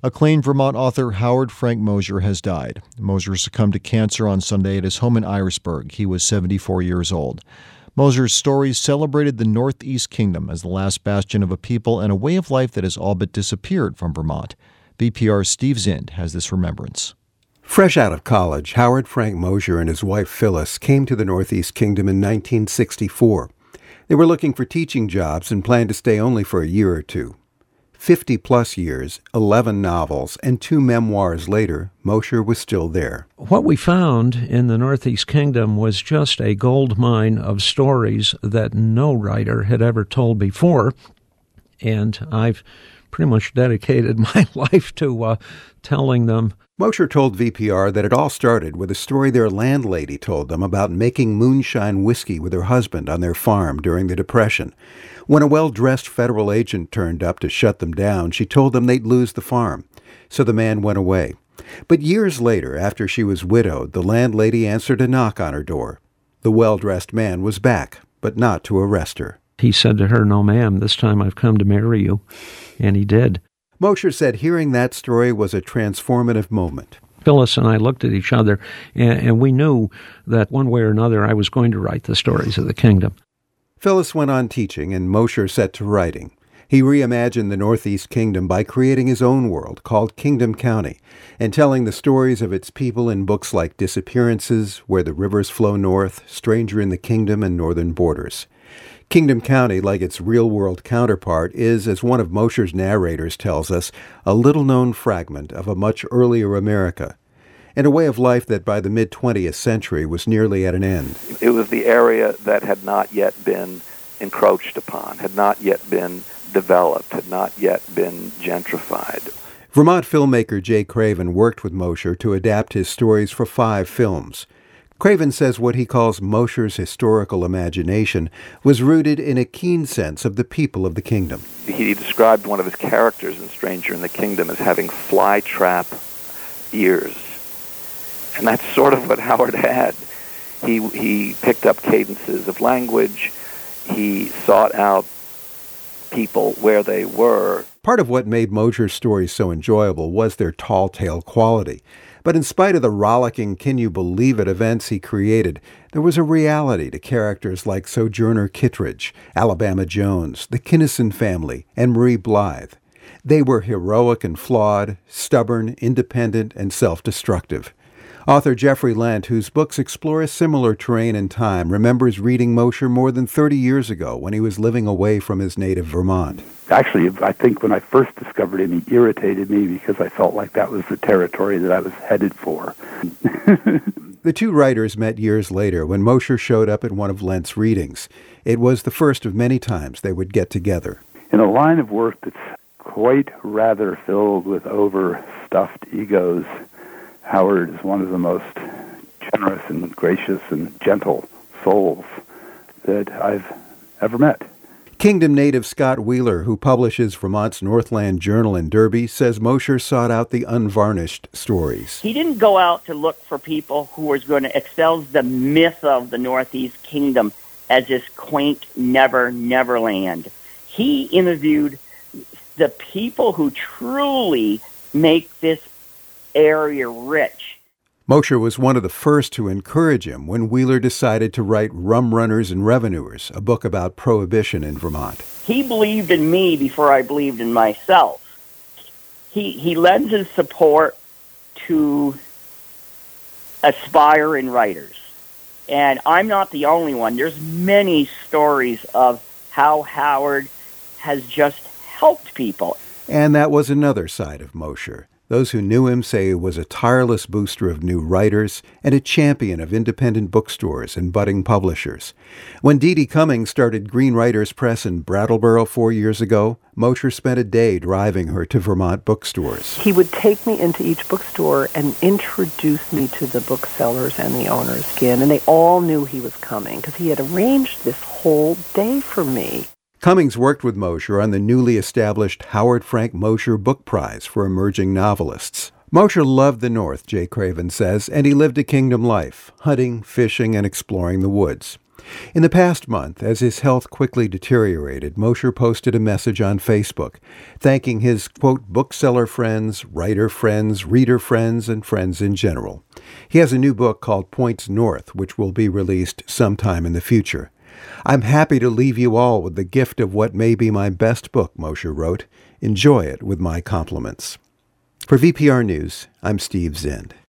Acclaimed Vermont author Howard Frank Mosher has died. Mosher succumbed to cancer on Sunday at his home in Irisburg. He was 74 years old. Mosher's stories celebrated the Northeast Kingdom as the last bastion of a people and a way of life that has all but disappeared from Vermont. VPR's Steve Zind has this remembrance. Fresh out of college, Howard Frank Mosher and his wife Phyllis came to the Northeast Kingdom in 1964. They were looking for teaching jobs and planned to stay only for a year or two. 50-plus years, 11 novels, and 2 memoirs later, Mosher was still there. What we found in the Northeast Kingdom was just a gold mine of stories that no writer had ever told before, and I've pretty much dedicated my life to telling them. Mosher told VPR that it all started with a story their landlady told them about making moonshine whiskey with her husband on their farm during the Depression. When a well-dressed federal agent turned up to shut them down, she told them they'd lose the farm. So the man went away. But years later, after she was widowed, the landlady answered a knock on her door. The well-dressed man was back, but not to arrest her. He said to her, "No, ma'am, this time I've come to marry you." And he did. Mosher said hearing that story was a transformative moment. Phyllis and I looked at each other, and we knew that one way or another I was going to write the stories of the kingdom. Phyllis went on teaching, and Mosher set to writing. He reimagined the Northeast Kingdom by creating his own world called Kingdom County and telling the stories of its people in books like Disappearances, Where the Rivers Flow North, Stranger in the Kingdom, and Northern Borders. Kingdom County, like its real-world counterpart, is, as one of Mosher's narrators tells us, a little-known fragment of a much earlier America, and a way of life that by the mid-20th century was nearly at an end. It was the area that had not yet been encroached upon, had not yet been developed, had not yet been gentrified. Vermont filmmaker Jay Craven worked with Mosher to adapt his stories for 5 films. Craven says what he calls Mosher's historical imagination was rooted in a keen sense of the people of the kingdom. He described one of his characters in Stranger in the Kingdom as having fly-trap ears. And that's sort of what Howard had. He picked up cadences of language. He sought out people where they were. Part of what made Mosher's stories so enjoyable was their tall tale quality. But in spite of the rollicking can-you-believe-it events he created, there was a reality to characters like Sojourner Kittredge, Alabama Jones, the Kinnison family, and Marie Blythe. They were heroic and flawed, stubborn, independent, and self-destructive. Author Jeffrey Lent, whose books explore a similar terrain and time, remembers reading Mosher more than 30 years ago when he was living away from his native Vermont. Actually, I think when I first discovered him, he irritated me because I felt like that was the territory that I was headed for. The two writers met years later when Mosher showed up at one of Lent's readings. It was the first of many times they would get together. In a line of work that's quite rather filled with overstuffed egos, Howard is one of the most generous and gracious and gentle souls that I've ever met. Kingdom native Scott Wheeler, who publishes Vermont's Northland Journal in Derby, says Mosher sought out the unvarnished stories. He didn't go out to look for people who was going to excel the myth of the Northeast Kingdom as this quaint neverland. He interviewed the people who truly make this area rich. Mosher was one of the first to encourage him when Wheeler decided to write Rum Runners and Revenuers, a book about prohibition in Vermont. He believed in me before I believed in myself. He lends his support to aspiring writers. And I'm not the only one. There's many stories of how Howard has just helped people. And that was another side of Mosher. Those who knew him say he was a tireless booster of new writers and a champion of independent bookstores and budding publishers. When Dee Dee Cummings started Green Writers Press in Brattleboro 4 years ago, Mosher spent a day driving her to Vermont bookstores. He would take me into each bookstore and introduce me to the booksellers and the owners again, and they all knew he was coming because he had arranged this whole day for me. Cummings worked with Mosher on the newly established Howard Frank Mosher Book Prize for emerging novelists. Mosher loved the North, Jay Craven says, and he lived a kingdom life, hunting, fishing, and exploring the woods. In the past month, as his health quickly deteriorated, Mosher posted a message on Facebook, thanking his, quote, bookseller friends, writer friends, reader friends, and friends in general. He has a new book called Points North, which will be released sometime in the future. I'm happy to leave you all with the gift of what may be my best book, Mosher wrote. Enjoy it with my compliments. For VPR News, I'm Steve Zend.